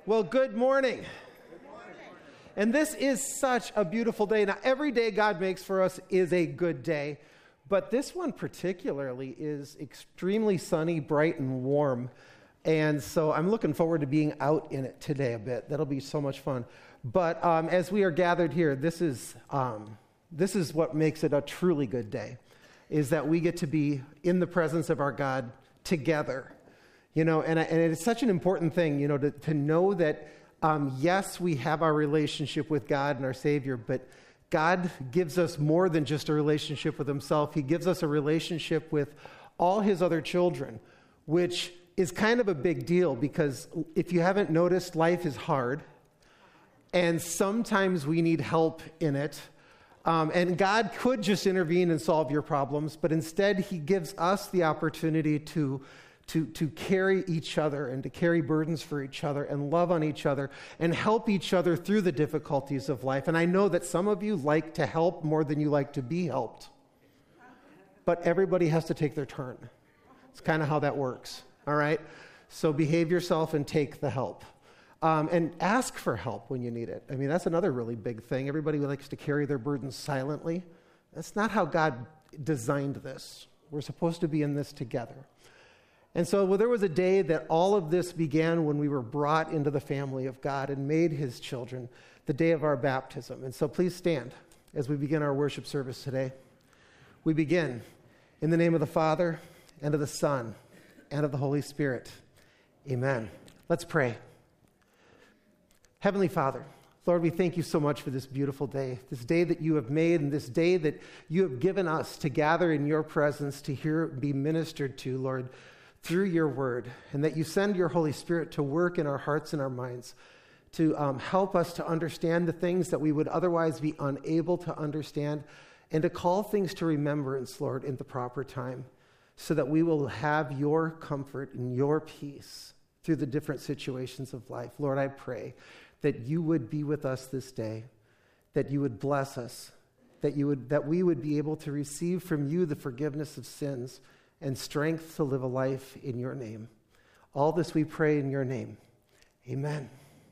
Well, good morning. And this is such a beautiful day. Now, every day God makes for us is a good day, but this one particularly is extremely sunny, bright, and warm. And so I'm looking forward to being out in it today a bit. That'll be so much fun. But as we are gathered here, this is what makes it a truly good day, is that we get to be in the presence of our God together. You know, and it's such an important thing, you know, to know that, yes, we have our relationship with God and our Savior, but God gives us more than just a relationship with himself. He gives us a relationship with all his other children, which is kind of a big deal because if you haven't noticed, life is hard, and sometimes we need help in it. And God could just intervene and solve your problems, but instead he gives us the opportunity to carry each other and to carry burdens for each other and love on each other and help each other through the difficulties of life. And I know that some of you like to help more than you like to be helped. But everybody has to take their turn. It's kind of how that works, all right? So behave yourself and take the help. And ask for help when you need it. I mean, that's another really big thing. Everybody likes to carry their burdens silently. That's not how God designed this. We're supposed to be in this together. And so there was a day that all of this began when we were brought into the family of God and made his children, the day of our baptism. And so please stand as we begin our worship service today. We begin in the name of the Father, and of the Son, and of the Holy Spirit. Amen. Let's pray. Heavenly Father, Lord, we thank you so much for this beautiful day, this day that you have made, and this day that you have given us to gather in your presence, to hear, be ministered to, Lord, through your word, and that you send your Holy Spirit to work in our hearts and our minds, to help us to understand the things that we would otherwise be unable to understand, and to call things to remembrance, Lord, in the proper time, so that we will have your comfort and your peace through the different situations of life. Lord, I pray that you would be with us this day, that you would bless us, that we would be able to receive from you the forgiveness of sins and strength to live a life in your name. All this we pray in your name. Amen.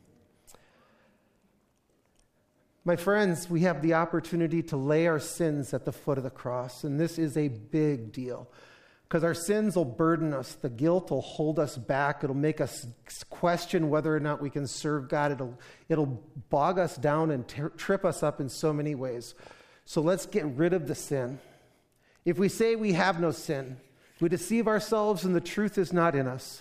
My friends, we have the opportunity to lay our sins at the foot of the cross, and this is a big deal because our sins will burden us. The guilt will hold us back. It'll make us question whether or not we can serve God. It'll bog us down and trip us up in so many ways. So let's get rid of the sin. If we say we have no sin, we deceive ourselves and the truth is not in us.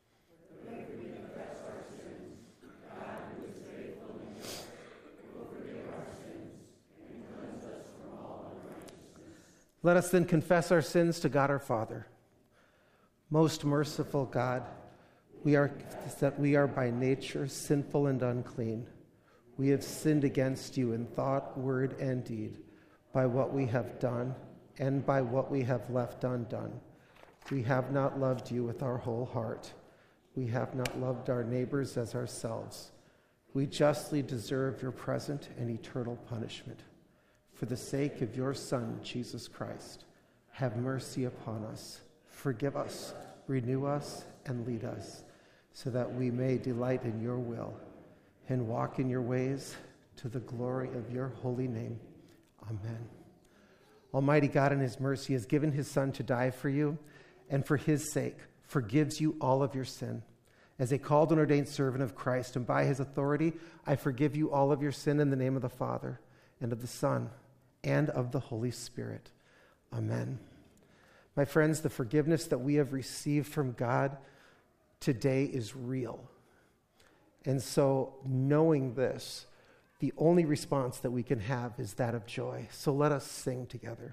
Let us then confess our sins to God our Father. Most merciful God, we are by nature sinful and unclean. We have sinned against you in thought, word, and deed, by what we have done and by what we have left undone. We have not loved you with our whole heart. We have not loved our neighbors as ourselves. We justly deserve your present and eternal punishment. For the sake of your Son, Jesus Christ, have mercy upon us. Forgive us, renew us, and lead us, so that we may delight in your will and walk in your ways to the glory of your holy name. Amen. Almighty God in his mercy has given his Son to die for you, and for his sake forgives you all of your sin. As a called and ordained servant of Christ, and by his authority, I forgive you all of your sin in the name of the Father, and of the Son, and of the Holy Spirit. Amen. My friends, the forgiveness that we have received from God today is real. And so, knowing this, the only response that we can have is that of joy. So let us sing together.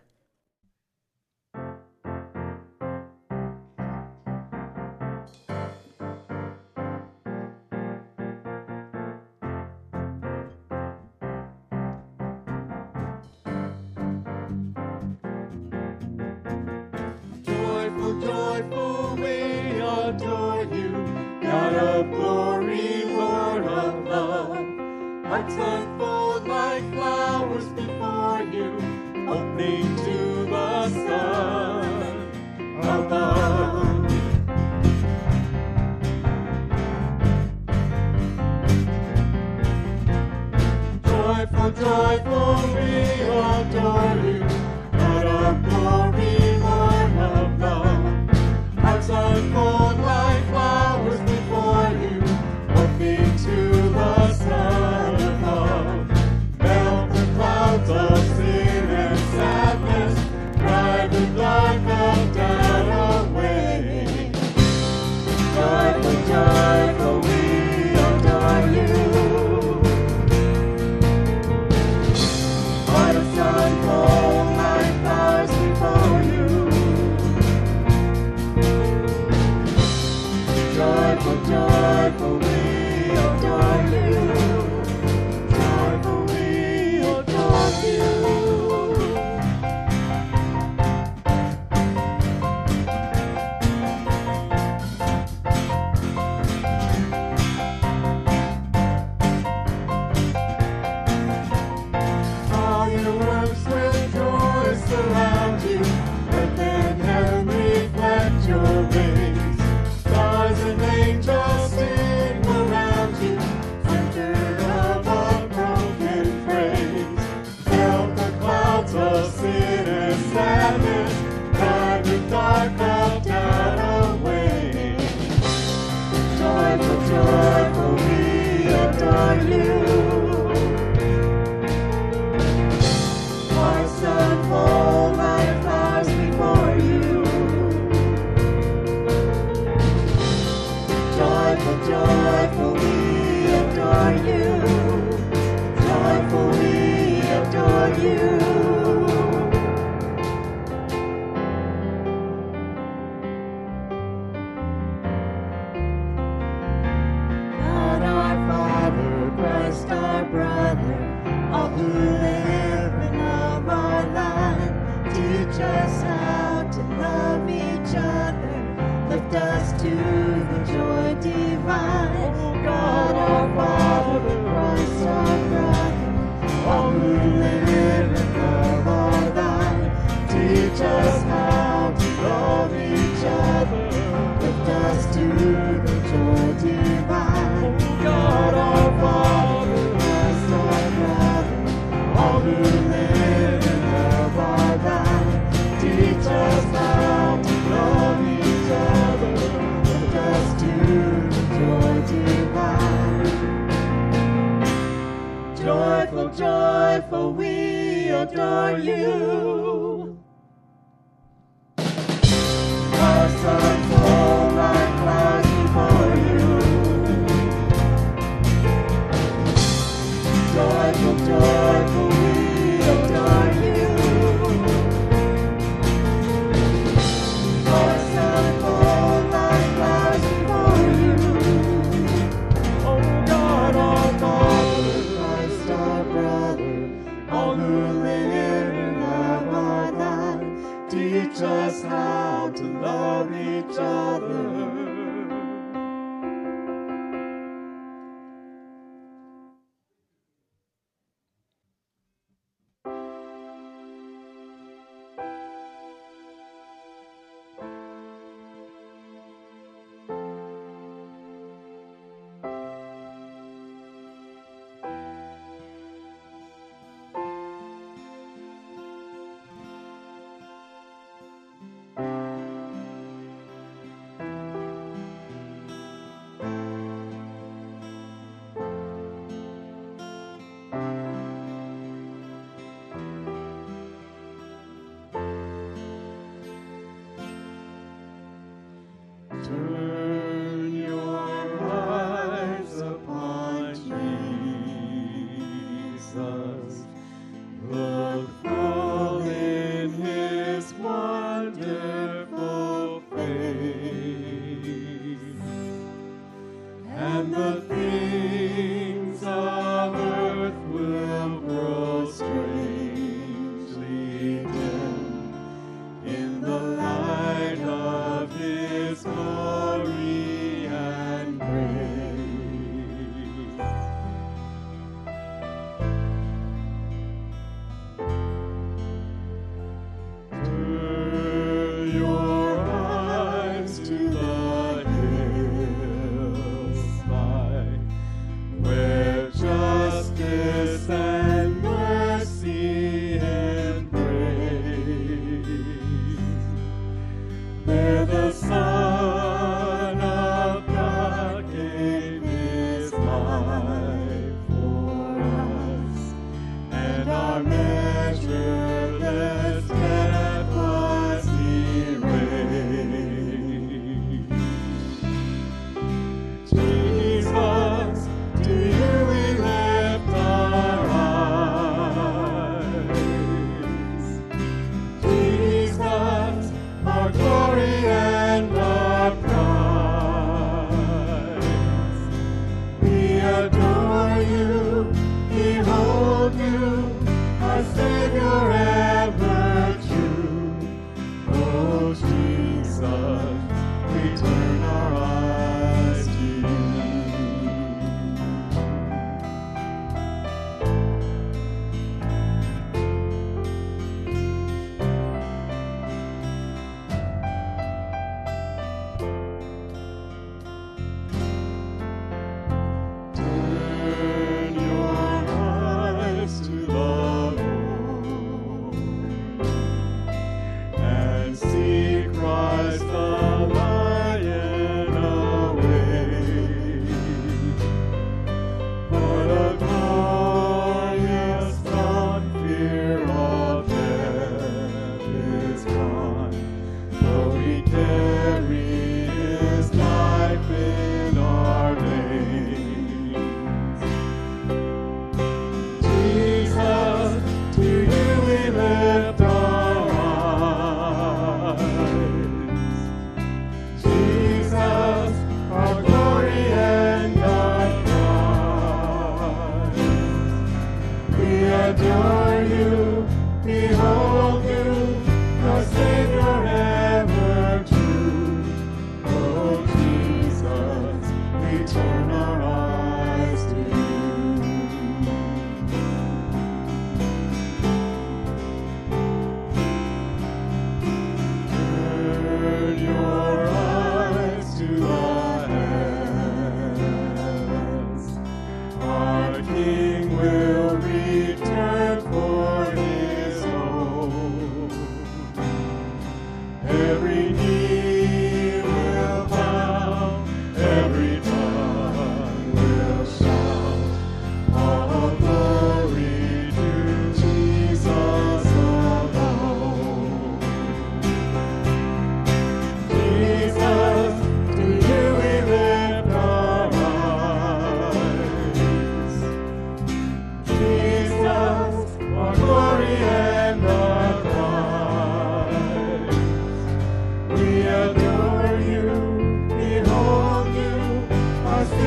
Joyful, we adore you, God of glory, Lord of love. Hearts unfold like flowers before you, opening to the sun above. Joyful, joyful, we adore you. God of glory, Lord of love. Hearts unfold like flowers before you, looking to the Son above. Melt the clouds of sin and sadness, drive the dark of doubt away. Joyful, joyful, we adore you. Hearts unfold like flowers before you. Joyful, joyful, we adore you. Joyful, we adore you. All your works with joy surround you. Earth and heaven reflect your rays. Stars and angels sing around you. Center of a broken praise. Melt the clouds of sin and sadness. Drive the dark of doubt away. Joyful, joyful, we adore you. Hearts unfold like flowers before you. Joyful, joyful, we adore you. Joyful, we adore you. God our Father, Christ our brother, all who live and love our land, teach us how to love each other, lift us to the joy divine. God our Father, Christ our brother, all who live and love our land, teach us how to love each other, lift us to the joy divine. God our Father, Christ our brother, all who live and love our land, teach us how to love each other, lift us to the joy divine. Joyful, joyful, we adore you. Hearts unfold like clouds before you. Joyful, joyful, we adore you. Hearts unfold like flowers before you. Oh God, our Father, Christ our brother, all who live and love our land, teach us how to love each other. Turn your eyes upon Jesus. Look full in his wonderful face, and the things of earth will grow strangely dim in the light of his glory and grace. Turn your eyes to the hills by where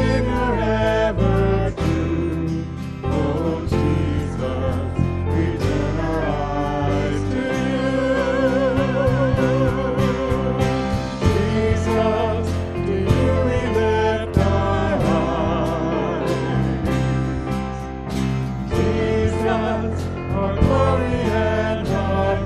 Savior ever true. Oh Jesus, we turn our eyes to you. Jesus, to you we lift our eyes. Jesus, our glory and our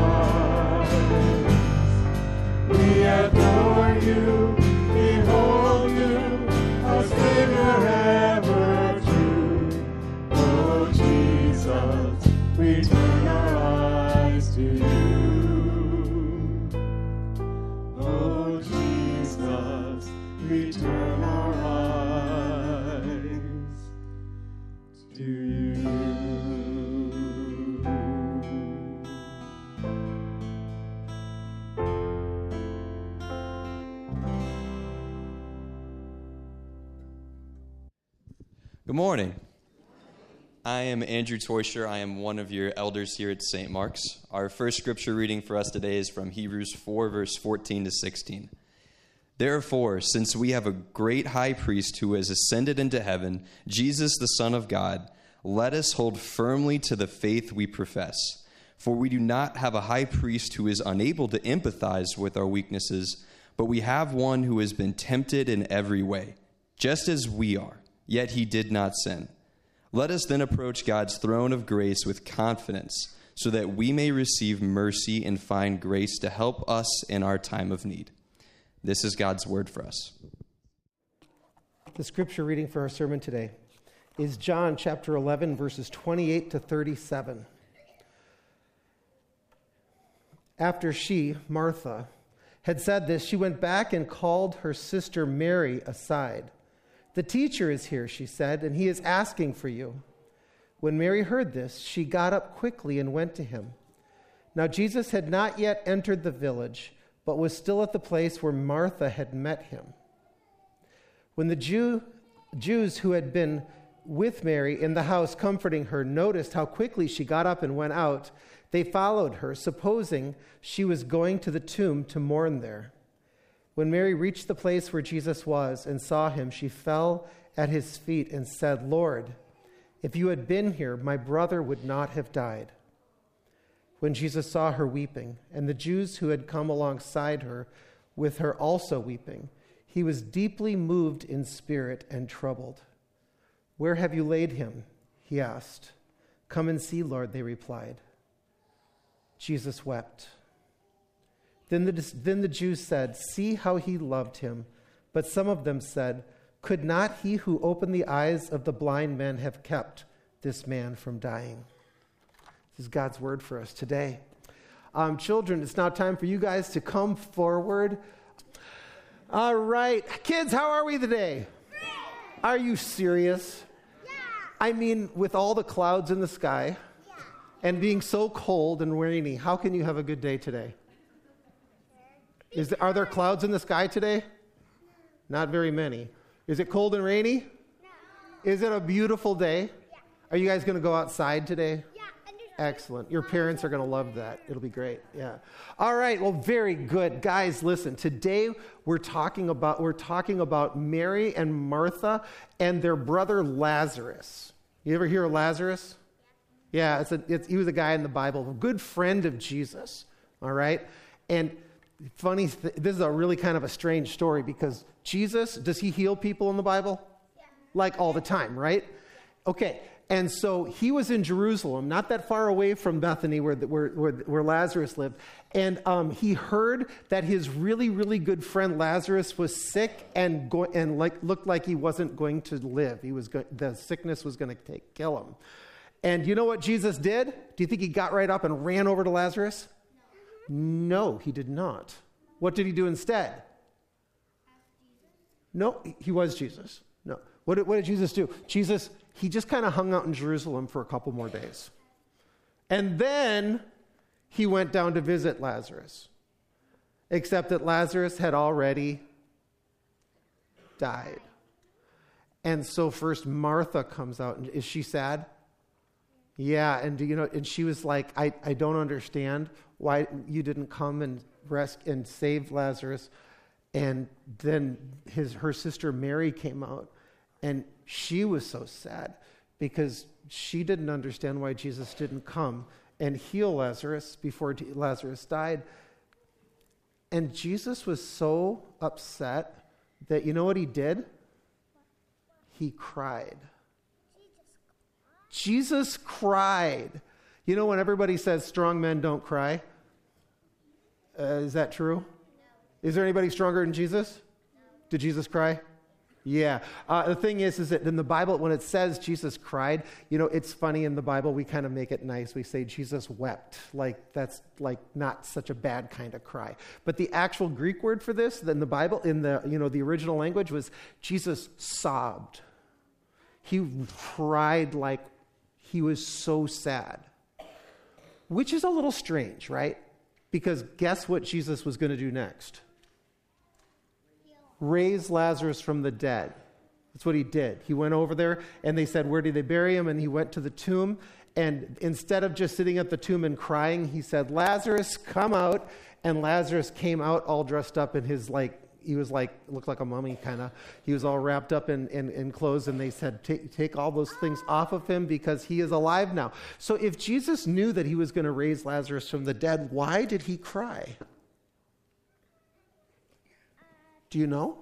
prize. We adore you, behold you, our Savior ever true. Oh Jesus, we turn our eyes to you. Oh Jesus, we turn our eyes to you. Good morning. I am Andrew Toysher. I am one of your elders here at St. Mark's. Our first scripture reading for us today is from Hebrews 4, verse 14 to 16. Therefore, since we have a great high priest who has ascended into heaven, Jesus, the Son of God, let us hold firmly to the faith we profess. For we do not have a high priest who is unable to empathize with our weaknesses, but we have one who has been tempted in every way, just as we are, yet he did not sin. Let us then approach God's throne of grace with confidence, so that we may receive mercy and find grace to help us in our time of need. This is God's word for us. The scripture reading for our sermon today is John chapter 11, verses 28 to 37. After she, Martha, had said this, she went back and called her sister Mary aside. "The teacher is here," she said, "and he is asking for you." When Mary heard this, she got up quickly and went to him. Now Jesus had not yet entered the village, but was still at the place where Martha had met him. When the Jews who had been with Mary in the house comforting her noticed how quickly she got up and went out, they followed her, supposing she was going to the tomb to mourn there. When Mary reached the place where Jesus was and saw him, she fell at his feet and said, "Lord, if you had been here, my brother would not have died." When Jesus saw her weeping, and the Jews who had come alongside her with her also weeping, he was deeply moved in spirit and troubled. "Where have you laid him?" he asked. "Come and see, Lord," they replied. Jesus wept. Then the Jews said, "See how he loved him." But some of them said, "Could not he who opened the eyes of the blind men have kept this man from dying?" This is God's word for us today. Children, it's now time for you guys to come forward. All right. Kids, how are we today? Are you serious? Yeah. I mean, with all the clouds in the sky and being so cold and rainy, how can you have a good day today? Are there clouds in the sky today? Not very many. Is it cold and rainy? No. Is it a beautiful day? Yeah. Are you guys going to go outside today? Yeah. Excellent. Your parents are going to love that. It'll be great. Yeah. All right. Well, very good. Guys, listen. Today we're talking about Mary and Martha and their brother Lazarus. You ever hear of Lazarus? Yeah. He was a guy in the Bible, a good friend of Jesus. All right. And this is a really kind of a strange story because Jesus, does he heal people in the Bible? Yeah. Like all the time, right? Okay. And so he was in Jerusalem, not that far away from Bethany where Lazarus lived. And he heard that his really, really good friend Lazarus was sick and looked like he wasn't going to live. The sickness was going to kill him. And you know what Jesus did? Do you think he got right up and ran over to Lazarus? No, he did not. What did he do instead? No, he was Jesus. No. What did Jesus do? He just kind of hung out in Jerusalem for a couple more days. And then he went down to visit Lazarus. Except that Lazarus had already died. And so first Martha comes out. And is she sad? Yeah, and she was like, I don't understand why you didn't come and save Lazarus. And then her sister Mary came out And she was so sad because she didn't understand why Jesus didn't come and heal Lazarus before Lazarus died. And Jesus was so upset that, you know what he did? He cried. Jesus cried. You know when everybody says strong men don't cry? Is that true? No. Is there anybody stronger than Jesus? No. Did Jesus cry? Yeah. The thing is that in the Bible, when it says Jesus cried, you know, it's funny in the Bible, we kind of make it nice. We say Jesus wept. Like, that's like not such a bad kind of cry. But the actual Greek word for this in the Bible, in the, you know, the original language was Jesus sobbed. He cried like he was so sad. Which is a little strange, right? Because guess what Jesus was going to do next? Raise Lazarus from the dead. That's what he did. He went over there and they said, where did they bury him? And he went to the tomb. And instead of just sitting at the tomb and crying, he said, Lazarus, come out. And Lazarus came out all dressed up in his he was looked like a mummy kind of. He was all wrapped up in clothes. And they said, take all those things off of him because he is alive now. So if Jesus knew that he was going to raise Lazarus from the dead, why did he cry? Do you know?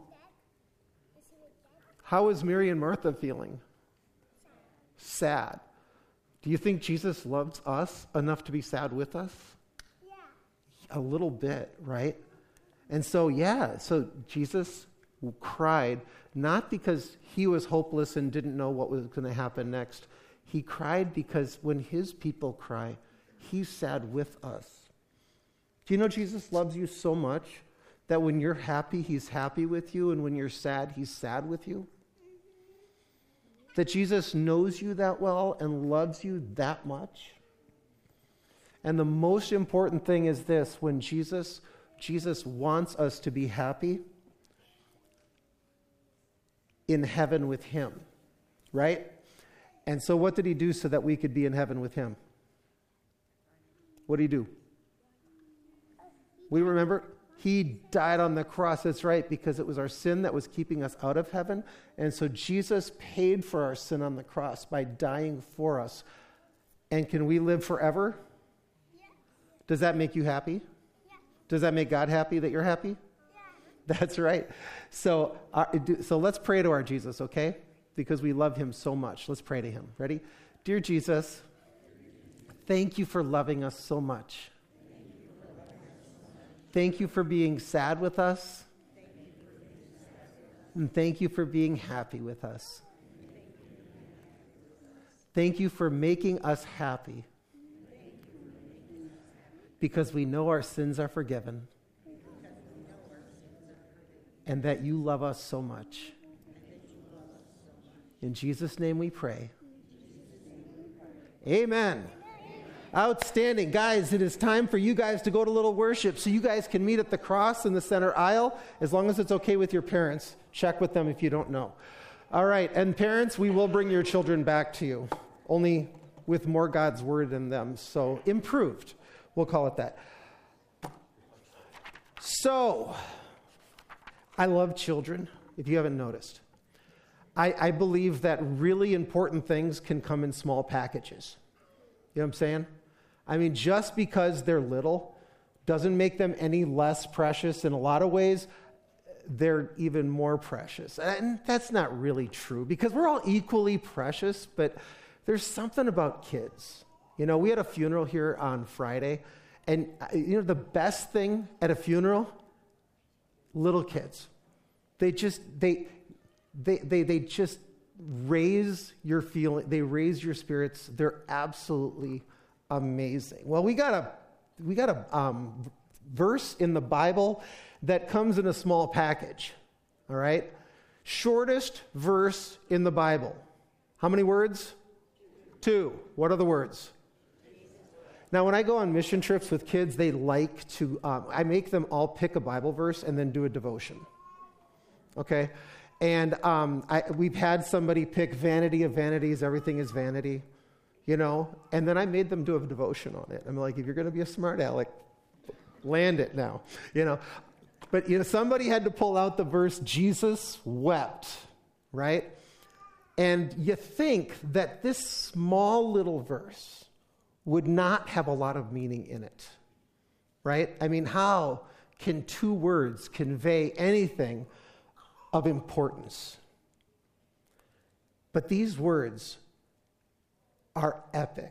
How is Mary and Martha feeling? Sad. Do you think Jesus loves us enough to be sad with us? Yeah. A little bit, right? And so, so Jesus cried, not because he was hopeless and didn't know what was going to happen next. He cried because when his people cry, he's sad with us. Do you know Jesus loves you so much that when you're happy, he's happy with you, and when you're sad, he's sad with you? That Jesus knows you that well and loves you that much? And the most important thing is this: when Jesus wants us to be happy in heaven with him, right? And so what did he do so that we could be in heaven with him? What did he do? We remember? He died on the cross, that's right, because it was our sin that was keeping us out of heaven. And so Jesus paid for our sin on the cross by dying for us. And can we live forever? Yeah. Does that make you happy? Yeah. Does that make God happy that you're happy? Yeah. That's right. So let's pray to our Jesus, okay? Because we love him so much. Let's pray to him. Ready? Dear Jesus, thank you for loving us so much. Thank you for being sad with us. And thank you for being happy with us. Thank you for making us happy. Because we know our sins are forgiven. And that you love us so much. In Jesus' name we pray. Amen. Outstanding. Guys, it is time for you guys to go to Little Worship so you guys can meet at the cross in the center aisle, as long as it's okay with your parents. Check with them if you don't know. All right, and parents, we will bring your children back to you, only with more God's word in them, so improved. We'll call it that. So, I love children, if you haven't noticed. I believe that really important things can come in small packages. You know what I'm saying? I mean, just because they're little doesn't make them any less precious. In a lot of ways, they're even more precious. And that's not really true, because we're all equally precious, but there's something about kids. You know, we had a funeral here on Friday, and you know the best thing at a funeral? Little kids. They just raise your feeling, they raise your spirits. They're absolutely amazing. Well, we got a verse in the Bible that comes in a small package. All right? Shortest verse in the Bible. How many words? 2. What are the words? Now, when I go on mission trips with kids, they like to, I make them all pick a Bible verse and then do a devotion. Okay? And we've had somebody pick Vanity of Vanities, Everything is Vanity, you know, and then I made them do a devotion on it. I'm like, if you're going to be a smart aleck, land it now, you know. But, you know, somebody had to pull out the verse, Jesus wept, right? And you think that this small little verse would not have a lot of meaning in it, right? I mean, how can two words convey anything of importance? But these words are epic.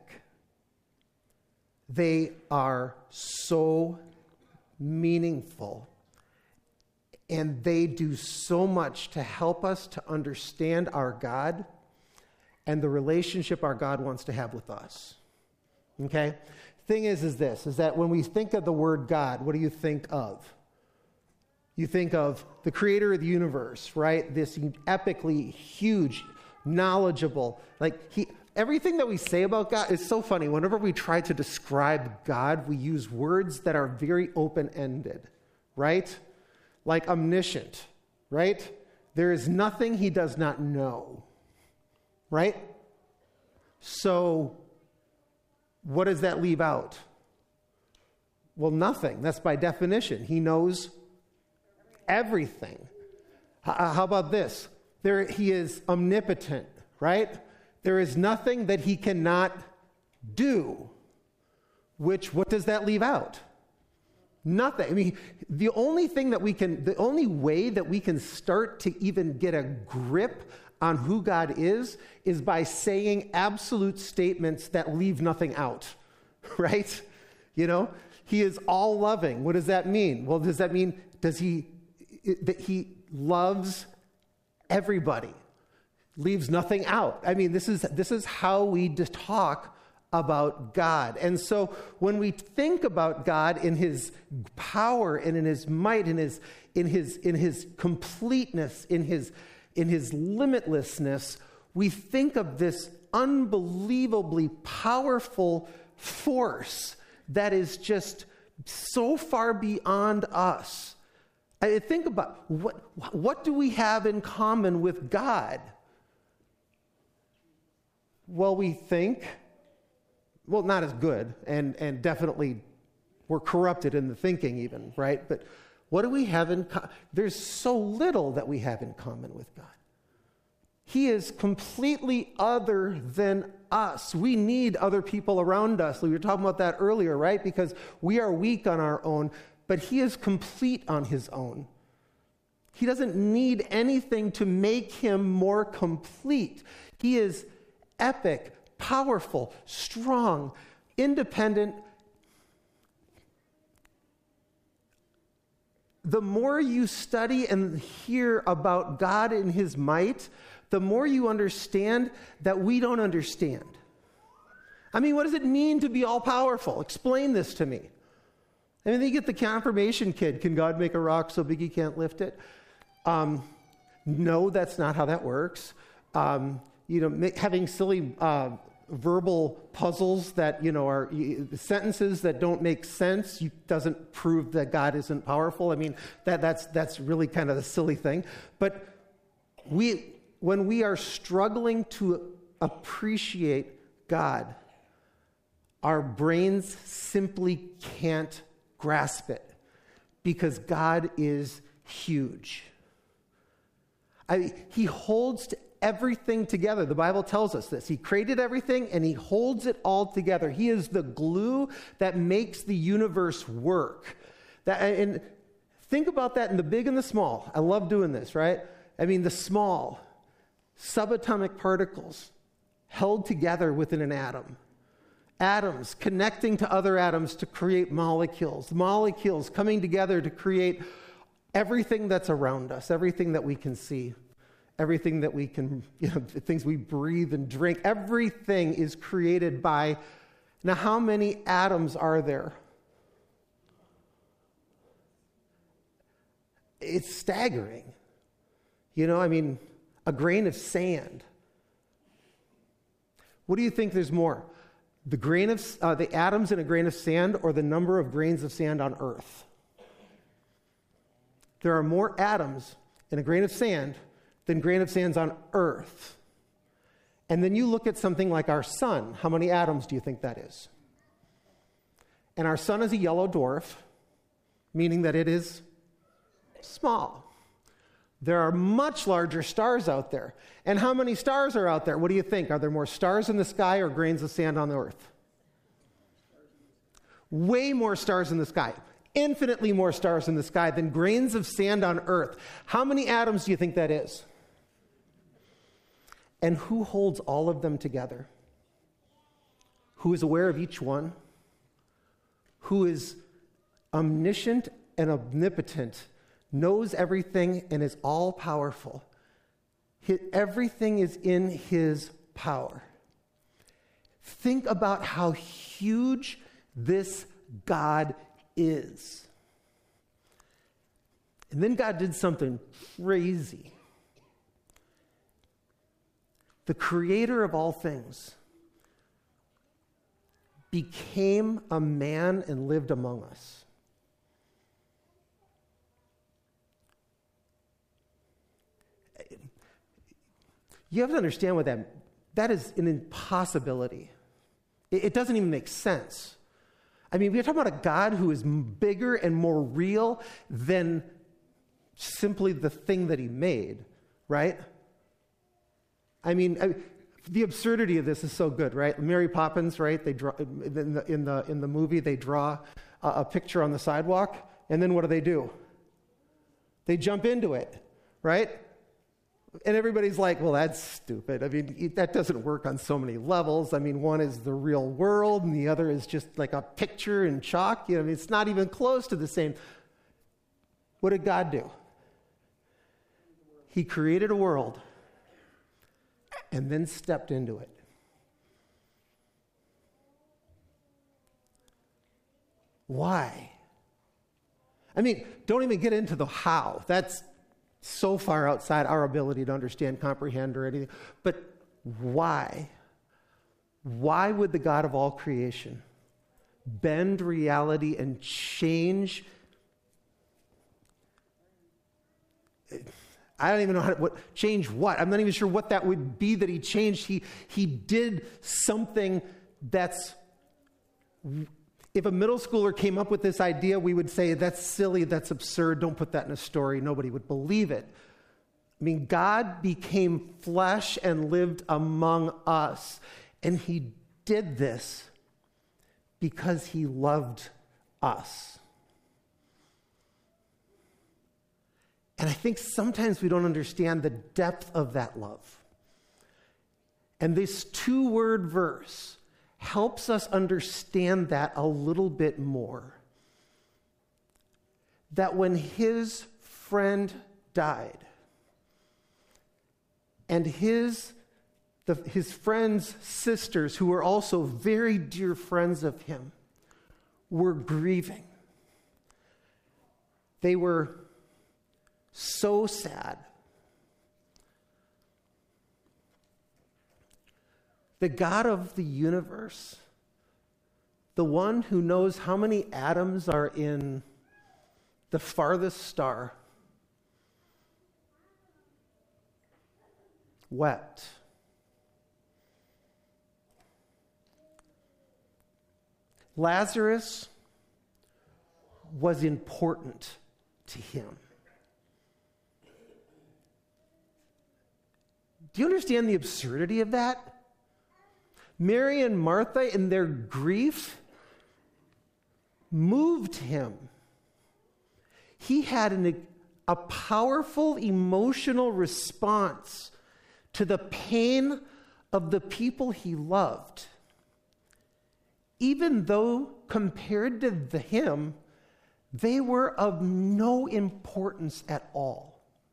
They are so meaningful, and they do so much to help us to understand our God and the relationship our God wants to have with us. Okay? Thing is that when we think of the word God, what do you think of? You think of the creator of the universe, right? This epically huge, knowledgeable, everything that we say about God is so funny. Whenever we try to describe God, we use words that are very open-ended, right? Like omniscient, right? There is nothing he does not know, right? So what does that leave out? Well, nothing. That's by definition. He knows everything. How about this? He is omnipotent, right? There is nothing that he cannot do. What does that leave out? Nothing. I mean, the only way that we can start to even get a grip on who God is by saying absolute statements that leave nothing out, right? He is all loving. What does that mean? Well, does that mean that he loves everybody, leaves nothing out? I mean, this is how we talk about God. And so when we think about God in his power and in his might, in his completeness, in his limitlessness, we think of this unbelievably powerful force that is just so far beyond us. I think about what do we have in common with God? Well, we think, not as good, and definitely we're corrupted in the thinking even, right? But what do we have in common? There's so little that we have in common with God. He is completely other than us. We need other people around us. We were talking about that earlier, right? Because we are weak on our own, but he is complete on his own. He doesn't need anything to make him more complete. He is epic, powerful, strong, independent. The more you study and hear about God and his might, the more you understand that we don't understand. I mean, what does it mean to be all-powerful? Explain this to me. I mean, you get the confirmation kid. Can God make a rock so big he can't lift it? No, that's not how that works. Having silly verbal puzzles that, are sentences that don't make sense doesn't prove that God isn't powerful. I mean, that's really kind of a silly thing. But when we are struggling to appreciate God, our brains simply can't grasp it because God is huge. He holds everything together. The Bible tells us this. He created everything and he holds it all together. He is the glue that makes the universe work. And think about that in the big and the small. I love doing this, right? I mean, the small subatomic particles held together within an atom. Atoms connecting to other atoms to create molecules. Molecules coming together to create everything that's around us, everything that we can see, everything that we can, the things we breathe and drink. Everything is created by, now how many atoms are there? It's staggering. A grain of sand. What do you think there's more? The atoms in a grain of sand or the number of grains of sand on Earth? There are more atoms in a grain of sand than grain of sands on Earth. And then you look at something like our sun. How many atoms do you think that is? And our sun is a yellow dwarf, meaning that it is small. There are much larger stars out there. And how many stars are out there? What do you think? Are there more stars in the sky or grains of sand on the earth? Way more stars in the sky. Infinitely more stars in the sky than grains of sand on earth. How many atoms do you think that is? And who holds all of them together? Who is aware of each one? Who is omniscient and omnipotent, knows everything and is all-powerful. Everything is in his power. Think about how huge this God is. And then God did something crazy. The creator of all things became a man and lived among us. You have to understand what that is an impossibility. It doesn't even make sense. I mean, we're talking about a God who is bigger and more real than simply the thing that he made, right? I mean, the absurdity of this is so good, right? Mary Poppins, right? They draw in the movie. They draw a picture on the sidewalk, and then what do? They jump into it, right? And everybody's like, well, that's stupid. I mean, that doesn't work on so many levels. I mean, one is the real world, and the other is just like a picture in chalk. You know, it's not even close to the same. What did God do? He created a world and then stepped into it. Why? I mean, don't even get into the how. That's so far outside our ability to understand, comprehend, or anything. But why? Why would the God of all creation bend reality and change? I don't even know change what. I'm not even sure what that would be that he changed. He did something that's... If a middle schooler came up with this idea, we would say, that's silly, that's absurd, don't put that in a story. Nobody would believe it. I mean, God became flesh and lived among us. And he did this because he loved us. And I think sometimes we don't understand the depth of that love. And this 2-word verse helps us understand that a little bit more. That when his friend died, and his friend's sisters, who were also very dear friends of him, were grieving. They were so sad. The God of the universe, the one who knows how many atoms are in the farthest star, wept. Lazarus was important to him. Do you understand the absurdity of that? Mary and Martha, in their grief, moved him. He had a powerful emotional response to the pain of the people he loved, even though compared to him, they were of no importance at all.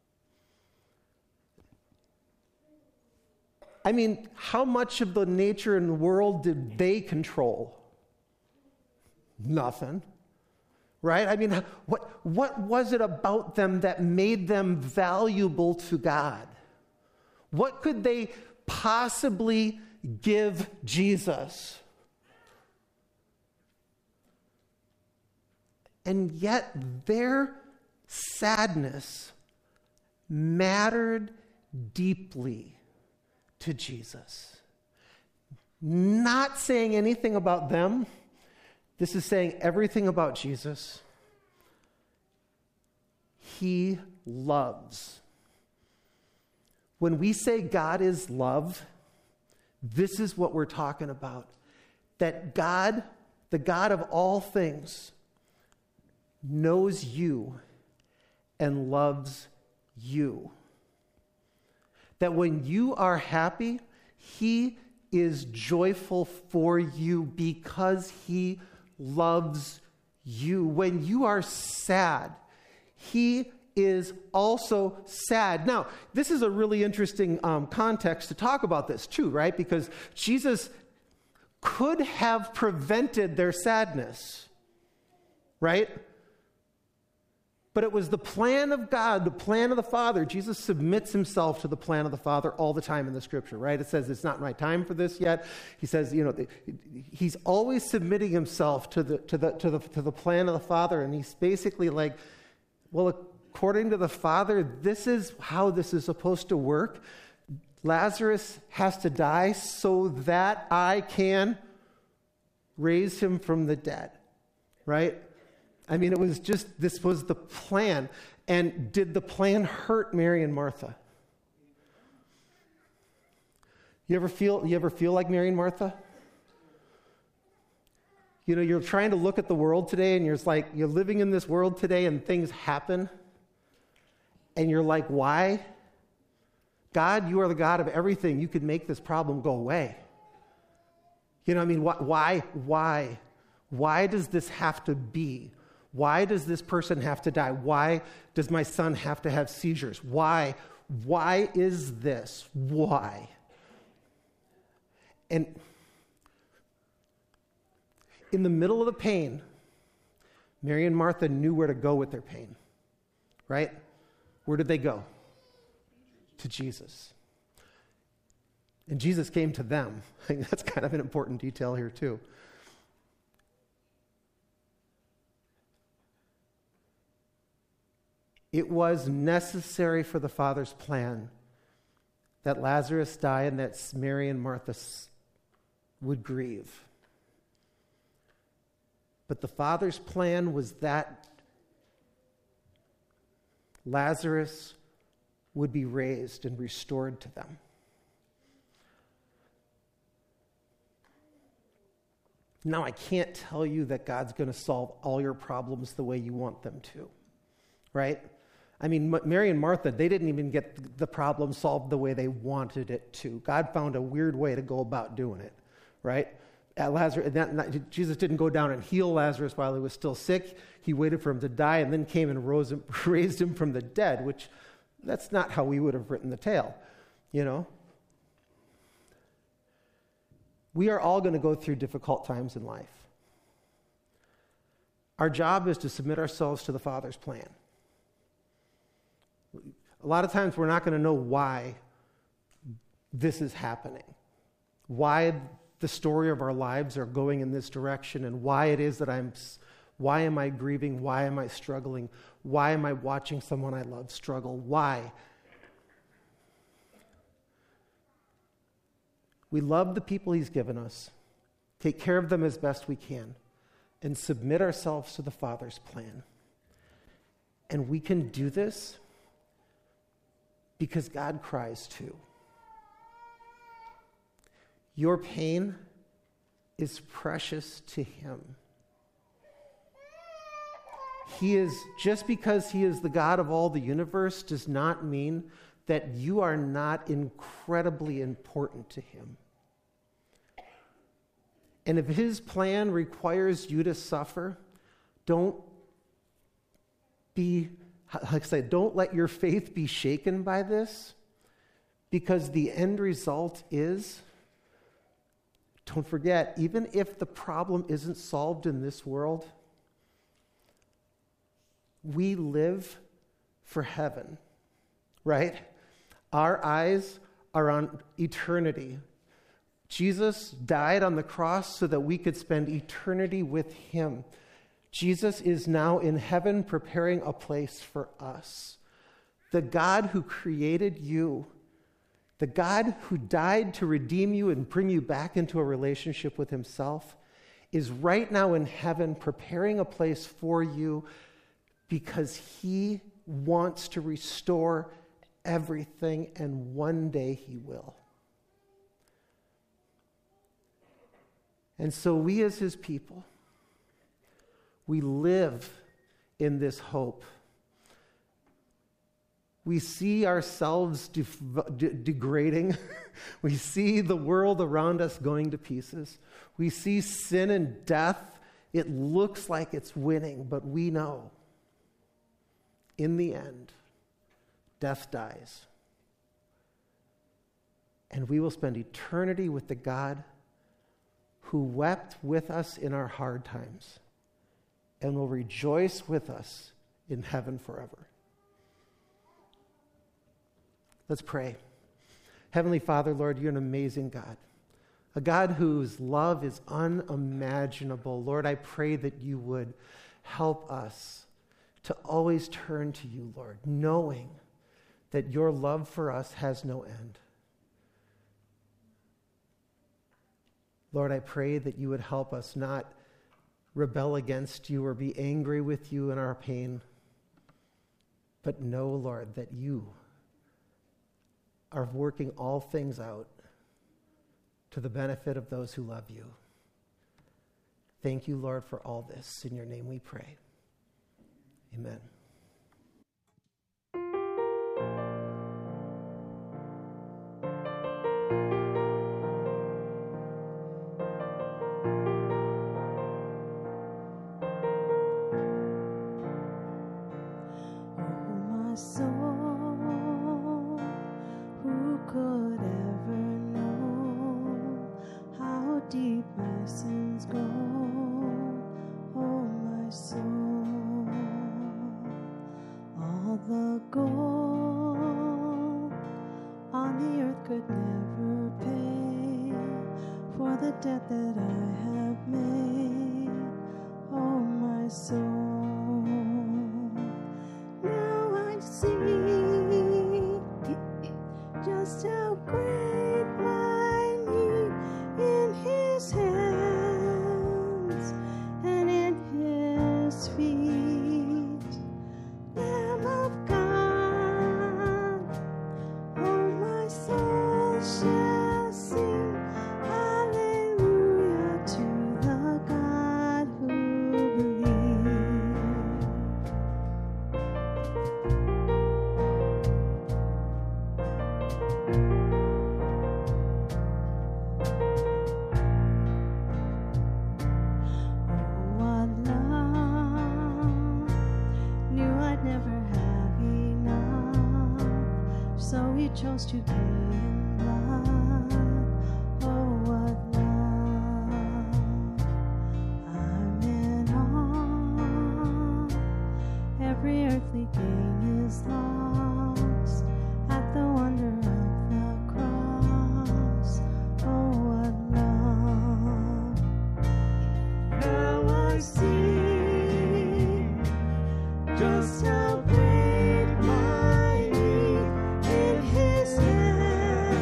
I mean, how much of the nature in the world did they control? Nothing, right? I mean, what was it about them that made them valuable to God? What could they possibly give Jesus? And yet their sadness mattered deeply to Jesus. Not saying anything about them. This is saying everything about Jesus. He loves. When we say God is love, this is what we're talking about. That God, the God of all things, knows you and loves you. That when you are happy, he is joyful for you because he loves you. When you are sad, he is also sad. Now, this is a really interesting context to talk about this too, right? Because Jesus could have prevented their sadness, right? But it was the plan of God, the plan of the Father. Jesus submits himself to the plan of the Father all the time in the Scripture, right? It says, it's not my time for this yet. He says, he's always submitting himself to the plan of the Father. And he's basically like, well, according to the Father, this is how this is supposed to work. Lazarus has to die so that I can raise him from the dead, right? I mean, this was the plan. And did the plan hurt Mary and Martha? You ever feel like Mary and Martha? You're trying to look at the world today and you're living in this world today and things happen. And you're like, why? God, you are the God of everything. You could make this problem go away. Why? Why does this have to be? Why does this person have to die? Why does my son have to have seizures? Why? Why is this? Why? And in the middle of the pain, Mary and Martha knew where to go with their pain, right? Where did they go? To Jesus. And Jesus came to them. I think that's kind of an important detail here too. It was necessary for the Father's plan that Lazarus die and that Mary and Martha would grieve. But the Father's plan was that Lazarus would be raised and restored to them. Now, I can't tell you that God's going to solve all your problems the way you want them to, right? I mean, Mary and Martha, they didn't even get the problem solved the way they wanted it to. God found a weird way to go about doing it, right? Jesus didn't go down and heal Lazarus while he was still sick. He waited for him to die and then came and raised him from the dead, which that's not how we would have written the tale, We are all going to go through difficult times in life. Our job is to submit ourselves to the Father's plan. A lot of times we're not going to know why this is happening, why the story of our lives are going in this direction, and why it is that why am I grieving? Why am I struggling? Why am I watching someone I love struggle? Why? We love the people he's given us, take care of them as best we can, and submit ourselves to the Father's plan. And we can do this because God cries too. Your pain is precious to him. Just because he is the God of all the universe does not mean that you are not incredibly important to him. And if his plan requires you to suffer, don't let your faith be shaken by this, because the end result is, don't forget, even if the problem isn't solved in this world, we live for heaven, right? Our eyes are on eternity. Jesus died on the cross so that we could spend eternity with him. Jesus is now in heaven preparing a place for us. The God who created you, the God who died to redeem you and bring you back into a relationship with himself, is right now in heaven preparing a place for you because he wants to restore everything, and one day he will. And so we as his people, we live in this hope. We see ourselves degrading. We see the world around us going to pieces. We see sin and death. It looks like it's winning, but we know in the end, death dies. And we will spend eternity with the God who wept with us in our hard times and will rejoice with us in heaven forever. Let's pray. Heavenly Father, Lord, you're an amazing God, a God whose love is unimaginable. Lord, I pray that you would help us to always turn to you, Lord, knowing that your love for us has no end. Lord, I pray that you would help us not rebel against you or be angry with you in our pain, but know, Lord, that you are working all things out to the benefit of those who love you. Thank you, Lord, for all this. In your name we pray. Amen. Debt that I have made, oh my soul. Now I see just how great my need in his hands and in his feet. Lamb of God, oh my soul shall sing. Chose to be in love. Oh, what love. I'm in awe. Every earthly gain is lost at the wonder of the cross. Oh, what love. Now I see just how great my need in his hands.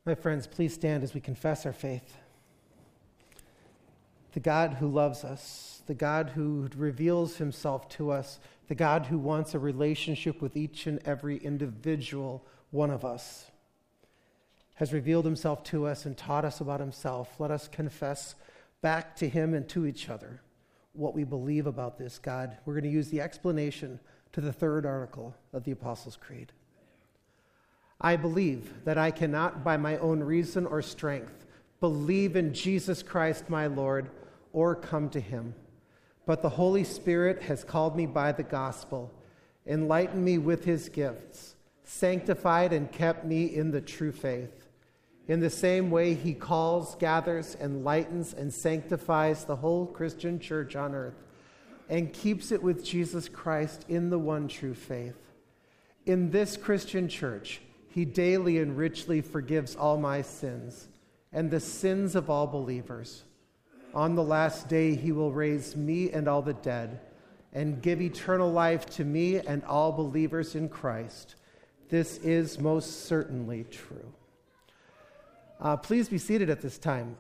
My friends, please stand as we confess our faith. The God who loves us, the God who reveals himself to us, the God who wants a relationship with each and every individual one of us, has revealed himself to us and taught us about himself. Let us confess back to him and to each other what we believe about this God. We're going to use the explanation to the third article of the Apostles' Creed. I believe that I cannot by my own reason or strength believe in Jesus Christ my Lord or come to him. But the Holy Spirit has called me by the gospel, enlightened me with his gifts, sanctified and kept me in the true faith. In the same way he calls, gathers, enlightens, and sanctifies the whole Christian church on earth and keeps it with Jesus Christ in the one true faith. In this Christian church, he daily and richly forgives all my sins and the sins of all believers. On the last day, he will raise me and all the dead and give eternal life to me and all believers in Christ. This is most certainly true. Please be seated at this time.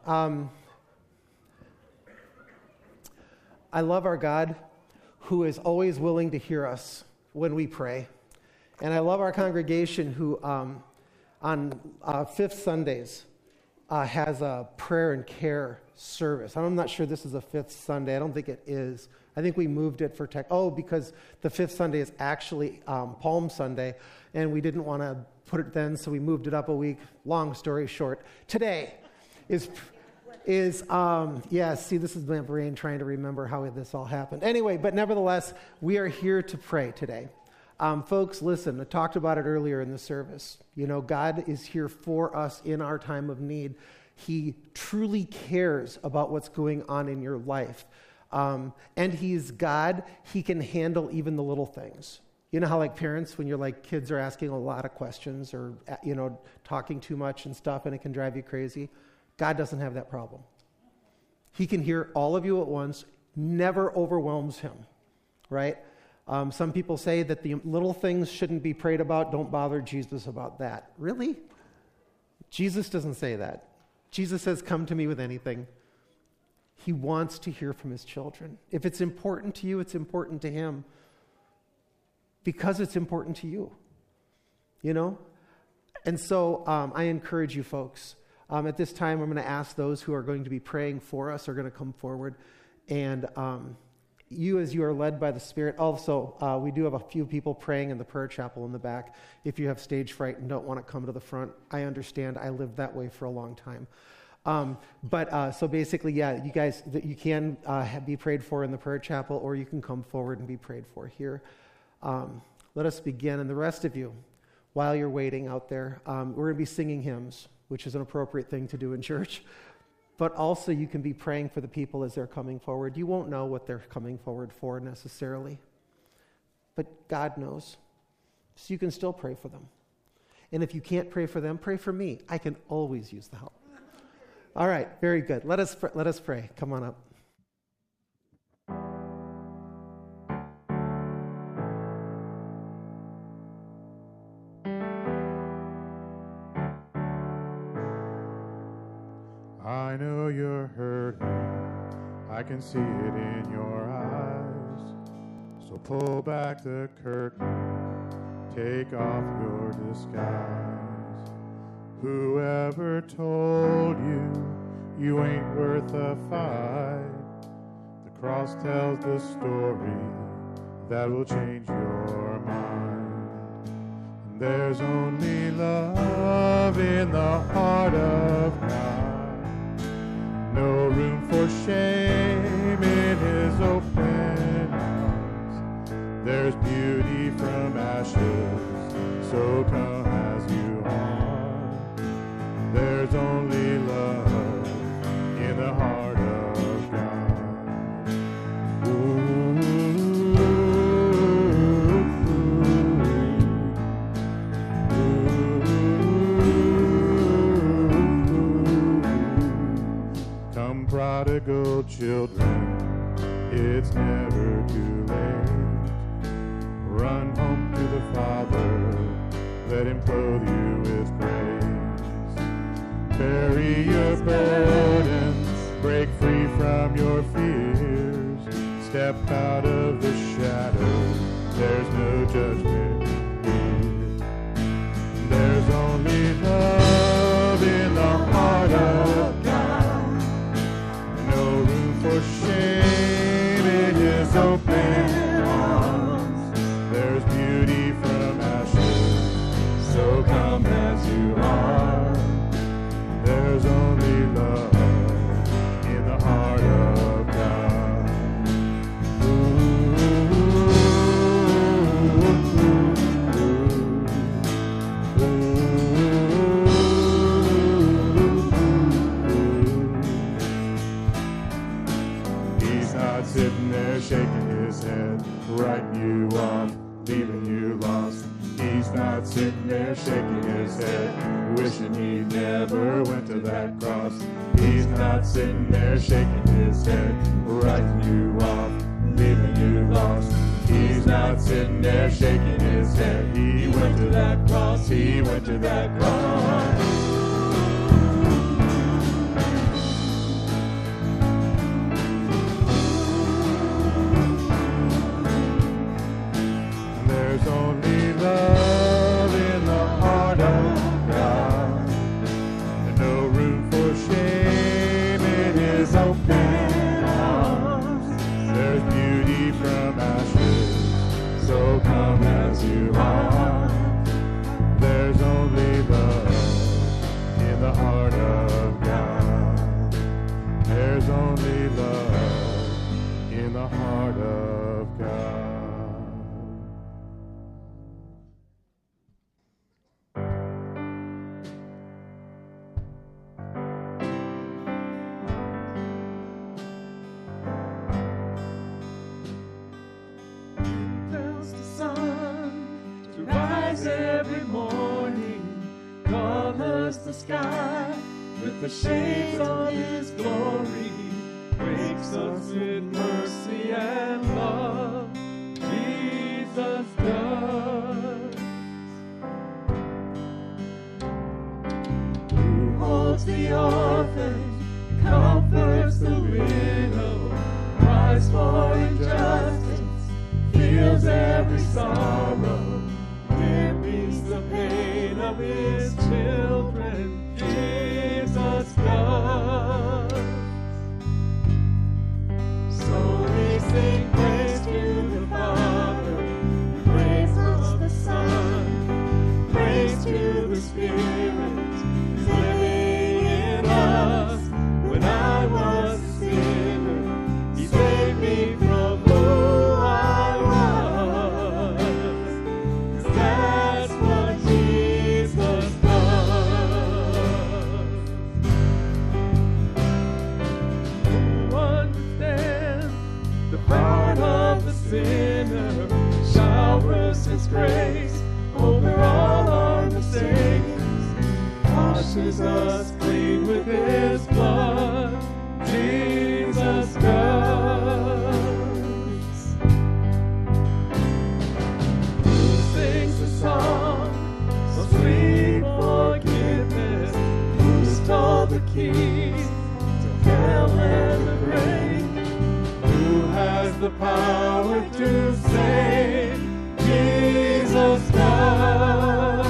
I love our God who is always willing to hear us when we pray. And I love our congregation who on fifth Sundays has a prayer and care service. I'm not sure this is a fifth Sunday. I don't think it is. I think we moved it for because the fifth Sunday is actually Palm Sunday, and we didn't want to put it then, so we moved it up a week. Long story short, today is this is my brain trying to remember how this all happened. Anyway, but nevertheless, we are here to pray today. Folks, listen, I talked about it earlier in the service. You know, God is here for us in our time of need. He truly cares about what's going on in your life. And he's God. He can handle even the little things. You know how like parents, when you're like kids are asking a lot of questions or, talking too much and stuff and it can drive you crazy? God doesn't have that problem. He can hear all of you at once, never overwhelms him, right? Some people say that the little things shouldn't be prayed about. Don't bother Jesus about that. Really? Jesus doesn't say that. Jesus says, come to me with anything. He wants to hear from his children. If it's important to you, it's important to him because it's important to you, And so I encourage you folks. At this time, I'm going to ask those who are going to be praying for us are going to come forward. And you, as you are led by the Spirit. Also, we do have a few people praying in the prayer chapel in the back. If you have stage fright and don't want to come to the front, I understand. I lived that way for a long time. So basically, you guys, you can be prayed for in the prayer chapel, or you can come forward and be prayed for here. Let us begin. And the rest of you, while you're waiting out there, we're going to be singing hymns, which is an appropriate thing to do in church. But also you can be praying for the people as they're coming forward. You won't know what they're coming forward for necessarily. But God knows. So you can still pray for them. And if you can't pray for them, pray for me. I can always use the help. All right, very good. Let us pray. Come on up. I know you're hurting, I can see it in your eyes. So pull back the curtain, take off your disguise. Whoever told you you ain't worth a fight? The cross tells the story that will change your mind. And there's only love in the heart of God. No room for shame in his open arms. There's beauty from ashes, so come as you are. There's only love in the heart of God. Come, prodigal children, it's never too late. Run home to the Father, let him clothe you with grace. Bury your burdens, break free from your fears. Step out of the shadows, there's no judgment here. There's only love in the heart of God. No room for shame in His open arms. There's beauty from ashes, so come as you are. There's only love in the heart of God. He's not sitting there shaking his head, writing you off, leaving you lost. He's not sitting there shaking his head, wishing he never went to that cross. He's not sitting there shaking his head, writing you off, leaving you lost. He's not sitting there shaking his head. He went to that cross. He went to that cross. There's only love in the heart of God, and no room for shame in His open arms. There's beauty from ashes, so come as you are. There's only love in the heart of God. There's only love in the heart of God. Tells the sun to rise every morning, covers the sky with the shades of His glory, wakes us with mercy and love. Jesus does. Who holds the orphan, comforts the widow, cries for injustice, feels every sorrow, relieves the pain of His children. Jesus does. So we sing praise to the Father, praise to the Son, praise to the Spirit, who's living in us. When I was a sinner, He saved me from who I was. 'Cause that's what Jesus does. Who understands the part of the sinner, showers His grace over all our mistakes, washes us clean with His blood. Jesus does. Who sings a song so sweet forgiveness? Who's told the keys to hell and the grave? Who has the power to save? Jesus does.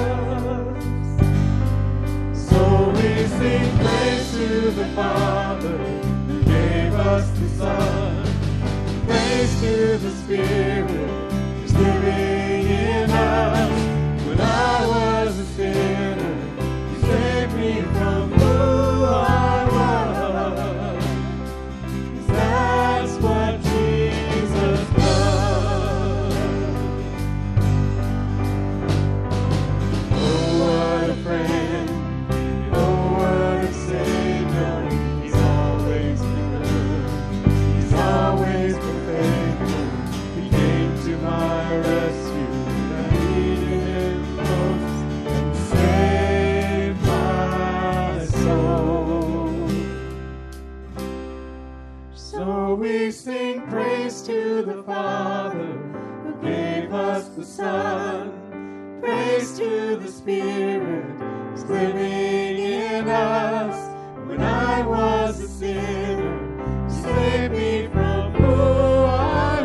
So we sing praise to the Father, who gave us the Son. Praise to the Spirit, who's living in us. When I was a sinner, He saved me from who I was. 'Cause that's what Jesus does. Oh, what a friend. Oh, what a Savior. He's always been good. He's always been faithful. He came to my rescue. I needed Him most and saved my soul. So we sing praise to the Father, who gave us the Son. Praise to the Spirit, who's living in us. I was a sinner, you saved me from who I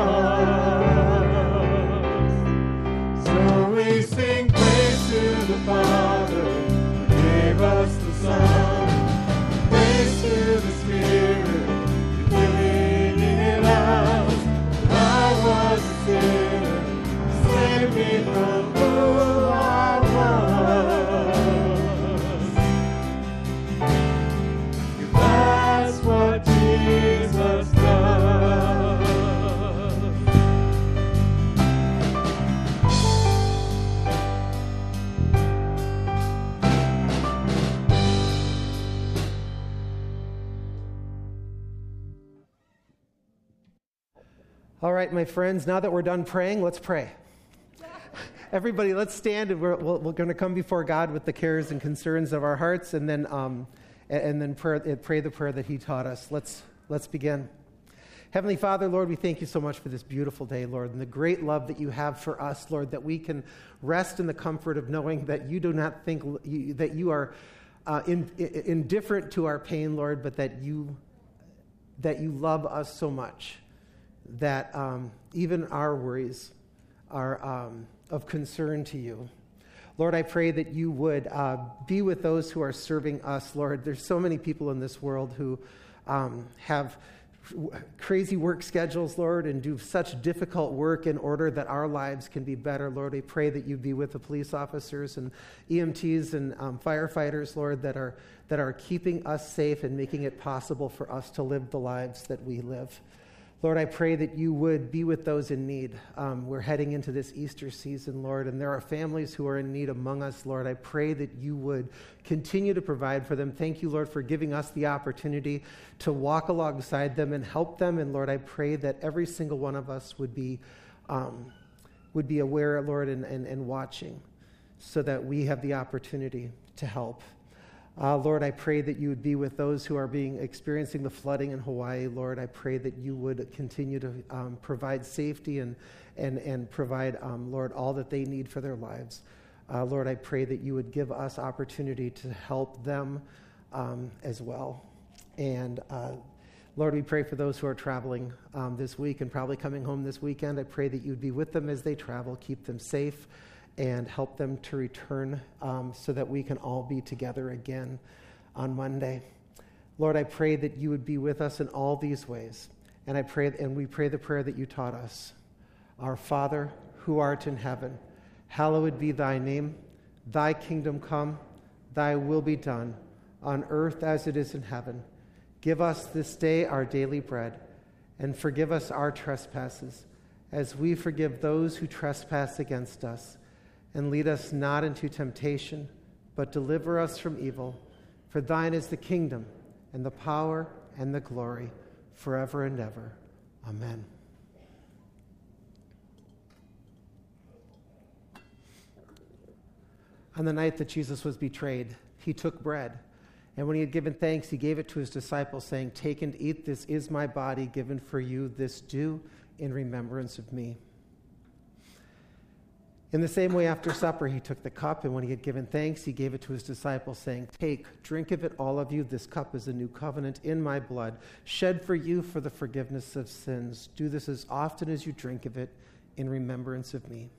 was. So we sing praise to the Father who gave us the Son, praise to the Spirit who living in us. I was a sinner, you saved me from who I was. That's what Jesus does. All right, my friends, now that we're done praying, let's pray. Everybody, let's stand, and we're going to come before God with the cares and concerns of our hearts, and then pray the prayer that He taught us. Let's begin. Heavenly Father, Lord, we thank you so much for this beautiful day, Lord, and the great love that you have for us, Lord, that we can rest in the comfort of knowing that you do not think that you are indifferent to our pain, Lord, but that you love us so much that even our worries are of concern to you. Lord, I pray that you would be with those who are serving us, Lord. There's so many people in this world who have crazy work schedules, Lord, and do such difficult work in order that our lives can be better. Lord, I pray that you be with the police officers and EMTs and firefighters, Lord, that are keeping us safe and making it possible for us to live the lives that we live. Lord, I pray that you would be with those in need. We're heading into this Easter season, Lord, and there are families who are in need among us, Lord. I pray that you would continue to provide for them. Thank you, Lord, for giving us the opportunity to walk alongside them and help them. And Lord, I pray that every single one of us would be aware, Lord, and watching, so that we have the opportunity to help. Lord, I pray that you would be with those who are experiencing the flooding in Hawaii. Lord, I pray that you would continue to provide safety and provide, Lord, all that they need for their lives. Lord, I pray that you would give us opportunity to help them as well. And Lord, we pray for those who are traveling this week and probably coming home this weekend. I pray that you'd be with them as they travel, keep them safe, and help them to return so that we can all be together again on Monday. Lord, I pray that you would be with us in all these ways. And we pray the prayer that you taught us. Our Father, who art in heaven, hallowed be thy name. Thy kingdom come, thy will be done, on earth as it is in heaven. Give us this day our daily bread, and forgive us our trespasses, as we forgive those who trespass against us. And lead us not into temptation, but deliver us from evil. For thine is the kingdom, and the power, and the glory, forever and ever. Amen. On the night that Jesus was betrayed, he took bread, and when he had given thanks, he gave it to his disciples, saying, "Take and eat, this is my body given for you. This do in remembrance of me." In the same way, after supper, he took the cup, and when he had given thanks, he gave it to his disciples, saying, "Take, drink of it, all of you. This cup is a new covenant in my blood, shed for you for the forgiveness of sins. Do this as often as you drink of it in remembrance of me."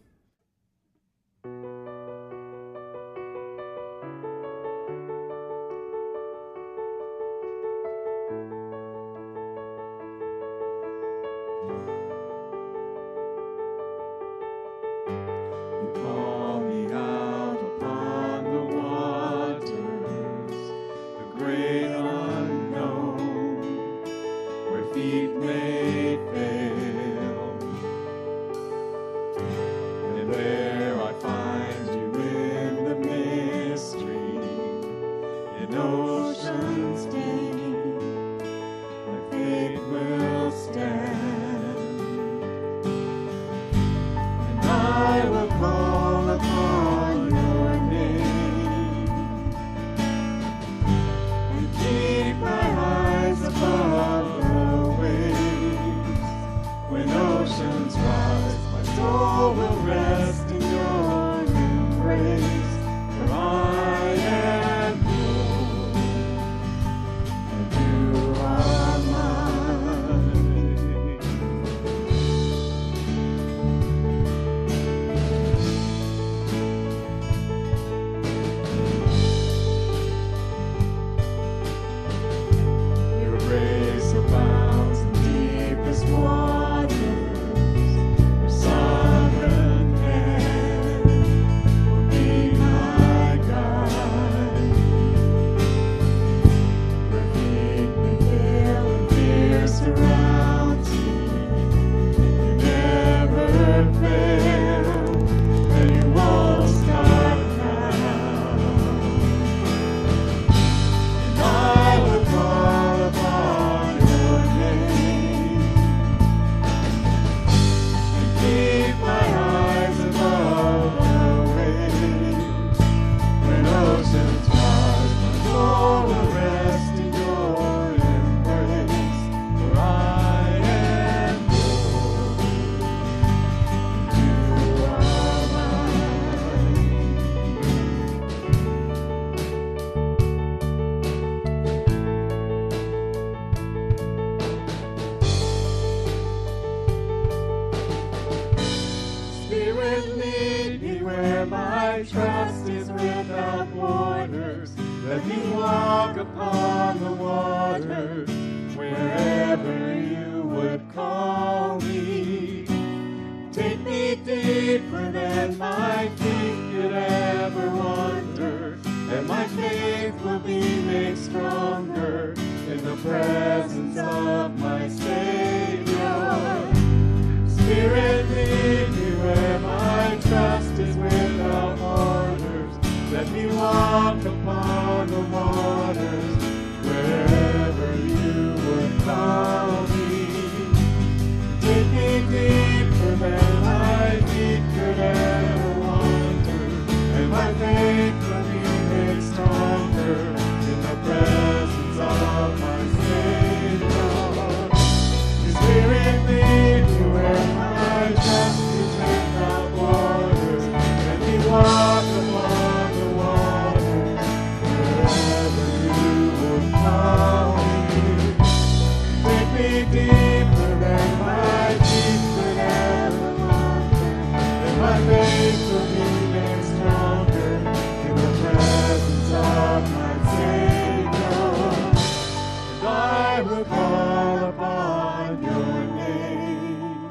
Spirit, lead me where my trust is without borders. Let me walk upon the waters wherever you would call me. Take me deeper than my feet could ever wander, and my faith will be made stronger in the presence of my Savior. Spirit, lead me where my trust is without borders. Let me walk upon the waters wherever you would call me. Take me deeper than my feet could ever wander, and my faith will be made stronger in the presence of my Savior. Your Spirit, lead me where my trust is without borders. Let me walk upon the waters wherever you would call me. Take me deeper than my feet could ever wander, and my faith will be made stronger in the presence of my Savior. And I will call upon your name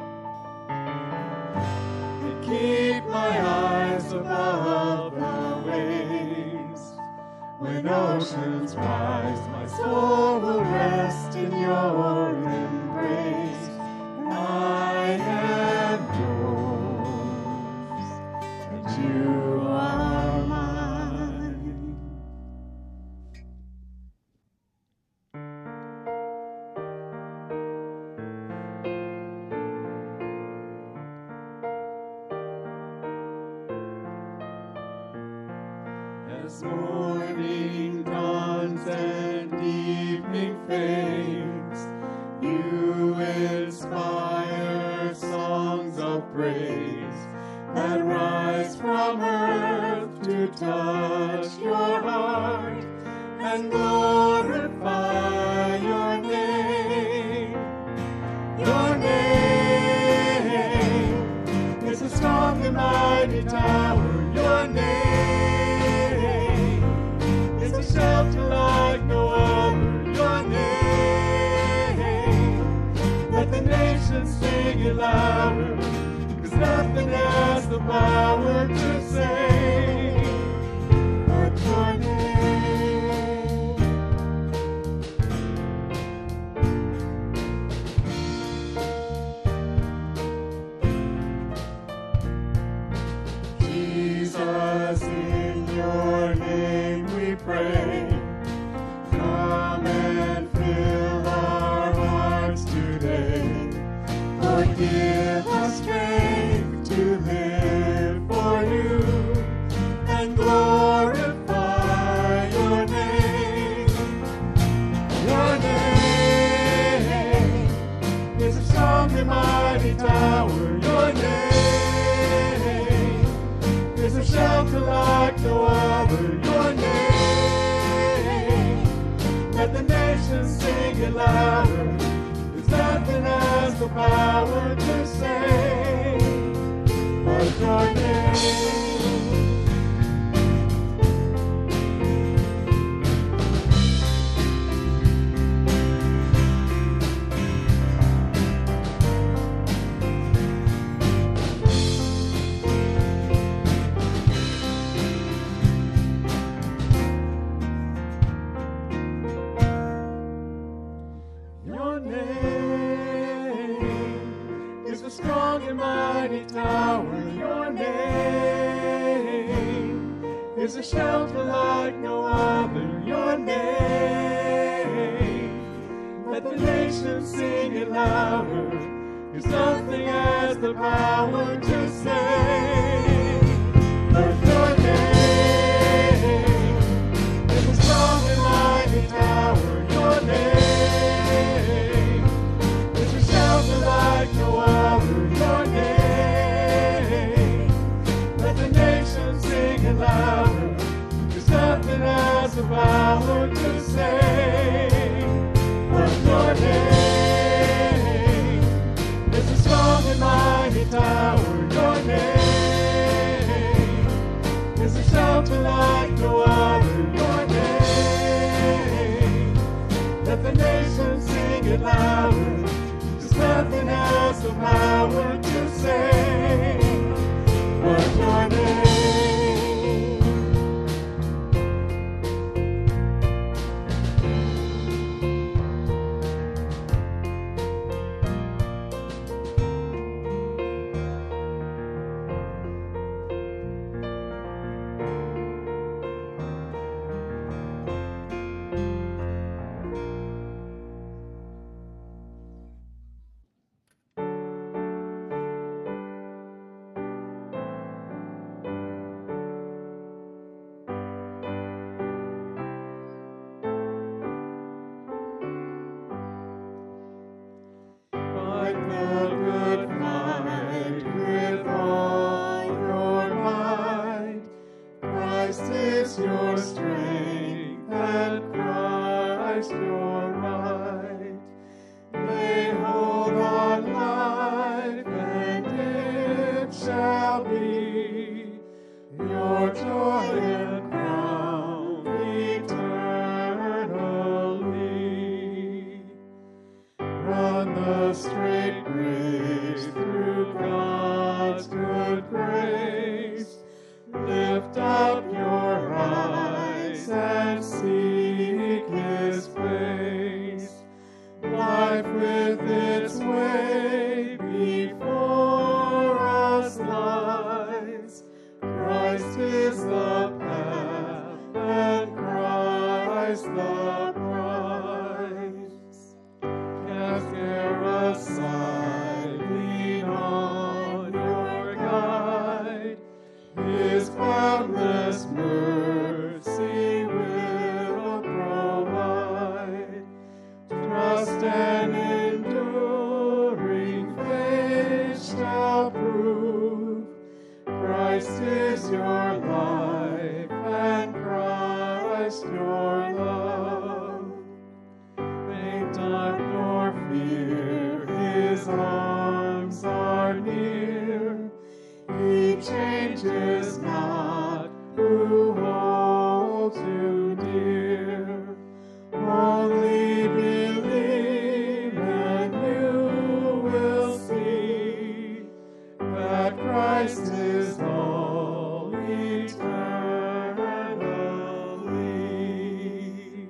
and keep my eyes above the waves. When oceans rise, my soul will rest in your embrace. I am yours, and you are mine. As morning dawns and evening fades, you inspire songs of praise that rise from earth to touch your heart and glorify your name. Your name is a strong and mighty tower. Your name is a shelter like no other. Your name, let the nations sing it louder, 'cause nothing has the power to save but your name. Jesus, in your name we pray. Come and fill our hearts today. Lord, give us strength to live for you and glorify your name. Your name is a strong and mighty tower. Your name is a shelter like no other. Your name, let the nations sing it louder. There's nothing has the power to save but your name. Your name is a strong and mighty tower. Your name is a shelter like no other. Your name, let the nations sing it louder, 'cause nothing has the power to save but your name is a strong and mighty tower. Your name is a shelter like no other. Your name, let the nations sing it louder, 'cause nothing has the power to save but your name is a strong and mighty tower. Your name altar like no other, your name. Let the nations sing it louder. There's nothing else of power to say but your name. Your strength and Christ your right. Lay hold on life, and it shall be your joy and crown eternally. Run the straight race through God's good grace. Lift up your eyes and seek His face. Life with its way before us lies. Christ is the path and Christ the prize. Cast care aside, lean on your guide. His boundless mercy will provide. Trust and enduring faith shall prove. Christ is your life and Christ your love. Faint dark nor fear, His arms are near. He changes not, who holds you dear. Only believe and you will see that Christ is all eternally.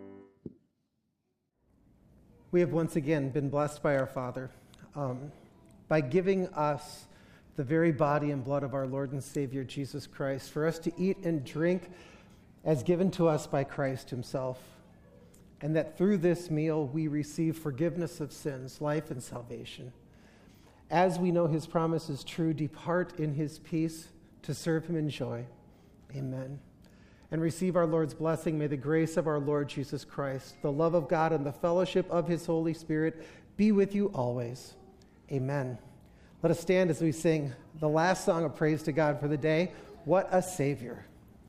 We have once again been blessed by our Father by giving us the very body and blood of our Lord and Savior Jesus Christ, for us to eat and drink as given to us by Christ Himself, and that through this meal we receive forgiveness of sins, life, and salvation. As we know His promise is true, depart in His peace to serve Him in joy. Amen. And receive our Lord's blessing. May the grace of our Lord Jesus Christ, the love of God, and the fellowship of His Holy Spirit be with you always. Amen. Let us stand as we sing the last song of praise to God for the day, What a Savior.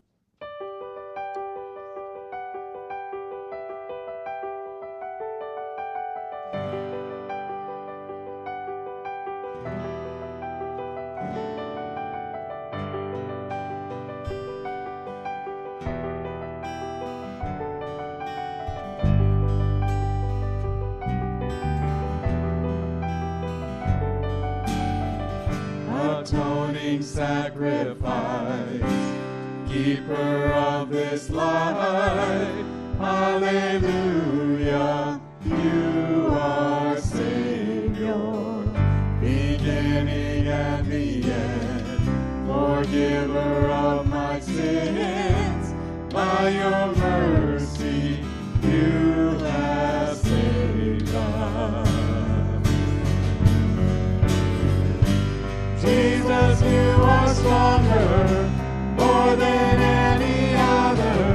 Atoning sacrifice, keeper of this life, hallelujah, you are Savior, beginning and the end, forgiver of my sins, by your mercy you have saved us. Jesus, you are stronger, more than any other.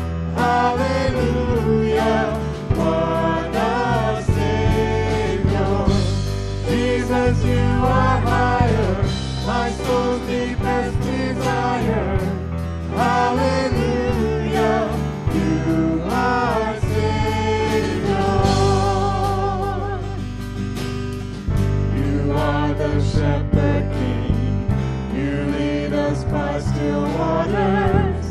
Hallelujah, what a Savior. Jesus, you are higher, my soul's deepest desire. Hallelujah, you are Savior. You are the shepherd king, you lead us by still waters.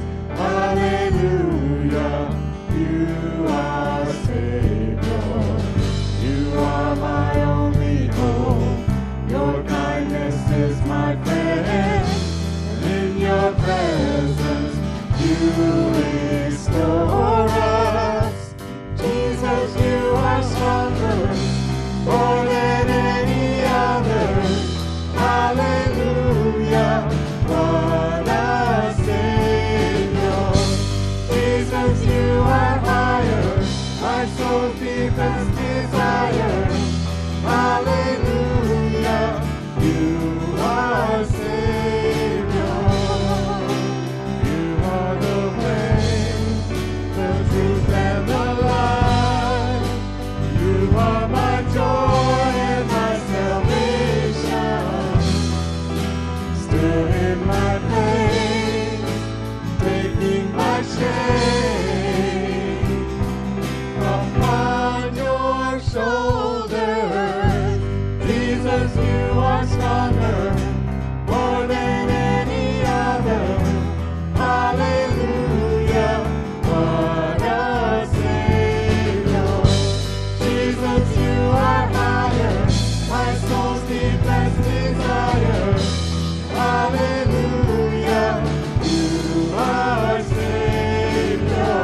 restore us. Jesus, you are stronger, more than any other. Hallelujah, what a Savior. Jesus, you are higher, my soul's deepest desire. Hallelujah, you are Savior. You are the way, the truth and the life. You are my joy and my salvation. Stood in my place, taking my shame upon your shoulders. Jesus, you are stronger, more than any other. Hallelujah, what a Savior. Jesus, you are higher, my soul's deepest desire. Hallelujah, you are Savior.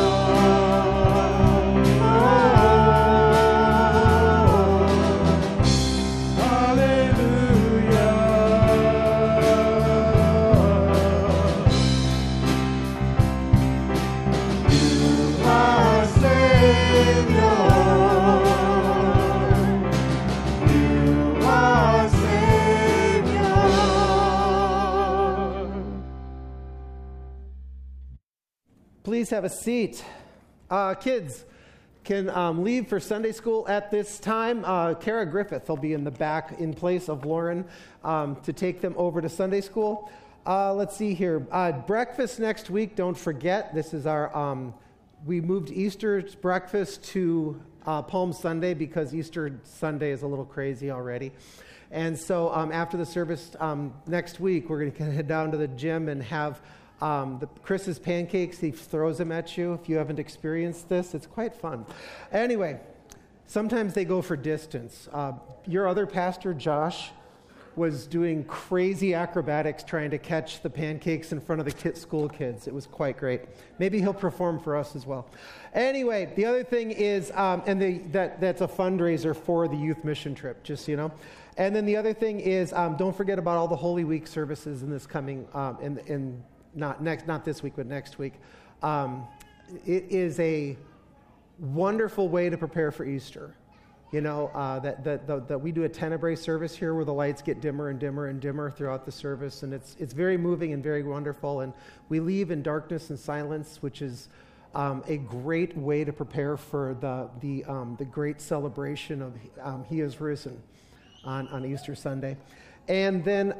Please have a seat. Kids can leave for Sunday school at this time. Kara Griffith will be in the back in place of Lauren to take them over to Sunday school. Let's see here. Breakfast next week, don't forget. This is our, we moved Easter's breakfast to Palm Sunday because Easter Sunday is a little crazy already. And so after the service next week, we're going to head down to the gym and have Chris's pancakes. He throws them at you. If you haven't experienced this, it's quite fun. Anyway, sometimes they go for distance. Your other pastor, Josh, was doing crazy acrobatics trying to catch the pancakes in front of the school kids. It was quite great. Maybe he'll perform for us as well. Anyway, the other thing is, that's a fundraiser for the youth mission trip, just so you know. And then the other thing is, don't forget about all the Holy Week services in this coming, not this week, but next week. It is a wonderful way to prepare for Easter. You know, that we do a Tenebrae service here where the lights get dimmer and dimmer and dimmer throughout the service, and it's very moving and very wonderful. And we leave in darkness and silence, which is a great way to prepare for the great celebration of He is risen on Easter Sunday. And then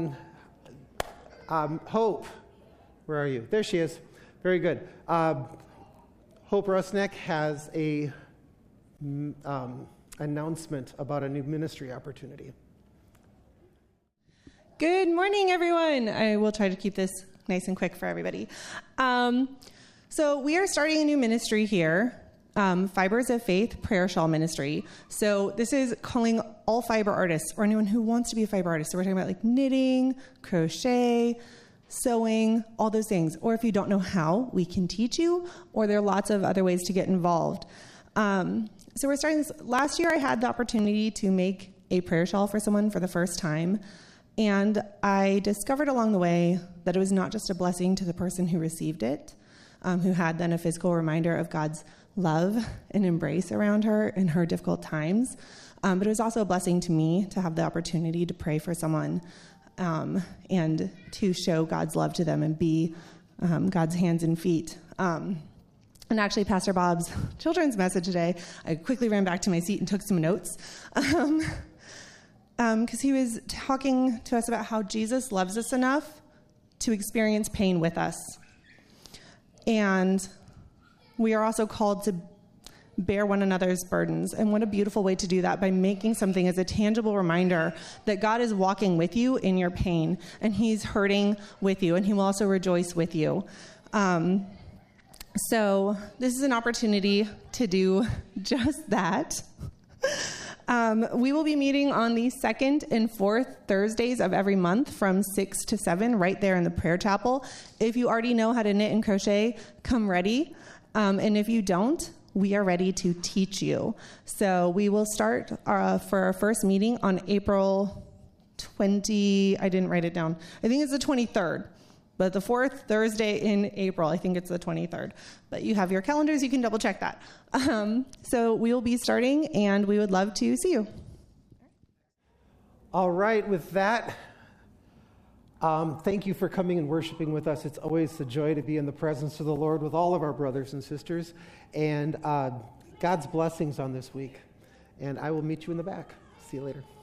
Hope, where are you? There she is. Very good. Hope Rusnick has a announcement about a new ministry opportunity. Good morning, everyone. I will try to keep this nice and quick for everybody. So we are starting a new ministry here, Fibers of Faith Prayer Shawl Ministry. So this is calling all fiber artists or anyone who wants to be a fiber artist. So we're talking about like knitting, crochet, sewing, all those things. Or if you don't know how, we can teach you, or there are lots of other ways to get involved. So we're starting this. Last year I had the opportunity to make a prayer shawl for someone for the first time. And I discovered along the way that it was not just a blessing to the person who received it, who had then a physical reminder of God's love and embrace around her in her difficult times, but it was also a blessing to me to have the opportunity to pray for someone and to show God's love to them and be God's hands and feet. And actually, Pastor Bob's children's message today, I quickly ran back to my seat and took some notes because he was talking to us about how Jesus loves us enough to experience pain with us. And we are also called to bear one another's burdens. And what a beautiful way to do that, by making something as a tangible reminder that God is walking with you in your pain, and he's hurting with you, and he will also rejoice with you. So this is an opportunity to do just that. We will be meeting on the second and fourth Thursdays of every month from 6 to 7 right there in the prayer chapel. If you already know how to knit and crochet, come ready. And if you don't, we are ready to teach you. So we will start for our first meeting on April 20, I didn't write it down. I think it's the 23rd. But the fourth Thursday in April, I think it's the 23rd. But you have your calendars, you can double check that. So we will be starting, and we would love to see you. All right, with that, thank you for coming and worshiping with us. It's always a joy to be in the presence of the Lord with all of our brothers and sisters. And God's blessings on this week. And I will meet you in the back. See you later.